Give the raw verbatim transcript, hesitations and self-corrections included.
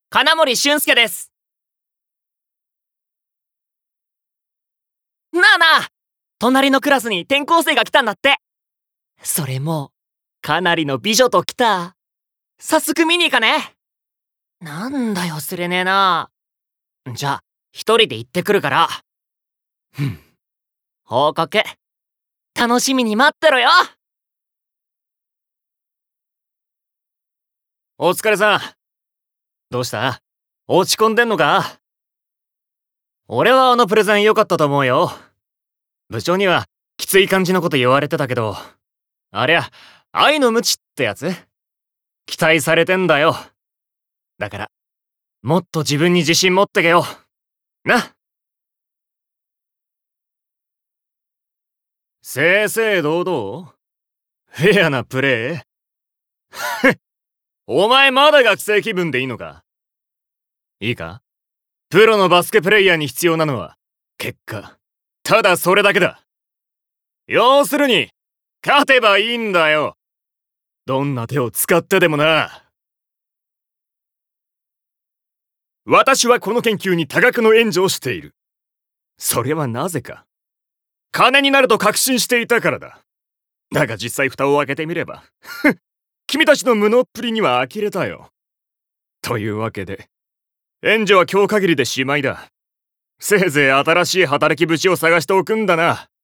金森俊介です。なあなあ、隣のクラスに転校生が来たんだって。それもかなりの美女と来た。早速見に行かね。なんだよ忘れねえな。じゃあ一人で行ってくるから。ふん、報告楽しみに待ってろよ。お疲れさん。どうした？落ち込んでんのか？俺はあのプレゼン良かったと思うよ。部長にはきつい感じのこと言われてたけど、ありゃ愛の無知ってやつ？期待されてんだよ。だからもっと自分に自信持ってけよな。正々堂々フェアなプレーお前まだ学生気分でいいのか？いいか、プロのバスケプレイヤーに必要なのは結果、ただそれだけだ。要するに勝てばいいんだよ。どんな手を使ってでもな。私はこの研究に多額の援助をしている。それはなぜか、金になると確信していたからだ。だが実際蓋を開けてみれば君たちの無能っぷりには呆れたよ。というわけで援助は今日限りでしまいだ。せいぜい新しい働き口を探しておくんだな。